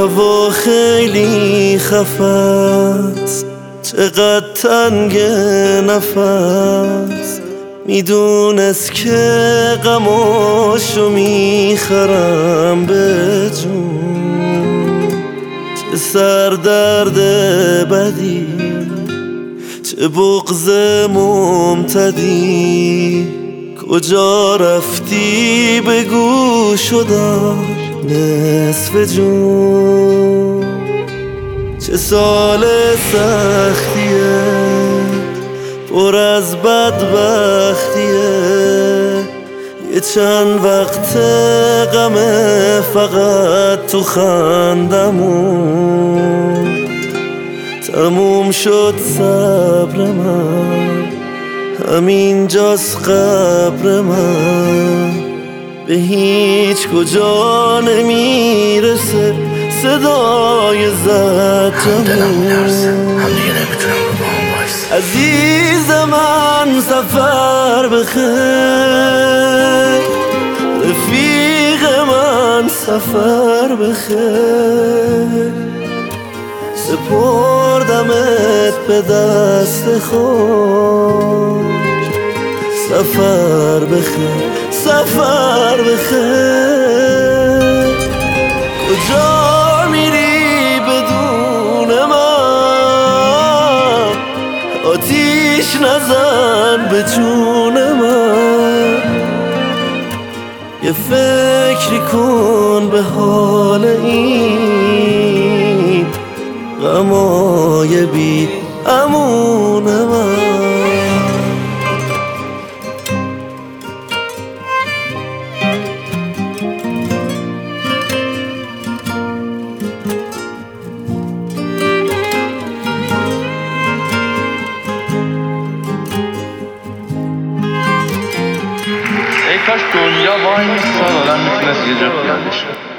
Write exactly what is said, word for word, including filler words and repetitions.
هوا خیلی خفست، چقدر تنگ نفس، میدونست که غماشو میخرم به جون. چه سردرد بدی، چه بغض ممتدی، کجا رفتی بگو شدم نصف جون. چه سال سختیه، پر از بدبختیه، یه چند وقت غمه فقط تو خندمون. تموم شد صبر من، همین جاست قبر من، به هیچ کجا نمیرسه صدای زجرمون. عزیز من سفر بخیر، رفیق من سفر بخیر، سپردمت به دست خود. سفر بخیر، سفر بخیر، کجا میری بدون من؟ آتیش نزن به جون من، یه فکری کن به حال این غمای بی امون من. ای کاش دنیا وای میستاد آدم میتونست یه جا پیاده شه.